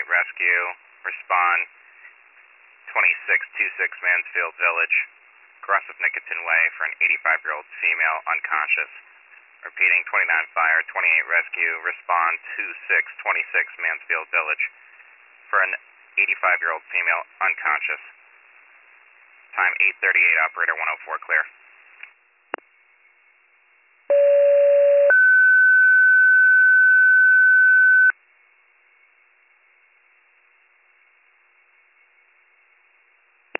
rescue. Respond 2626 Mansfield Village, across of Nickerton Way for an 85-year-old female unconscious. Repeating, 29 fire, 28 rescue. Respond 2626 Mansfield Village for an 85-year-old female unconscious. Time 8:38, operator 104 clear.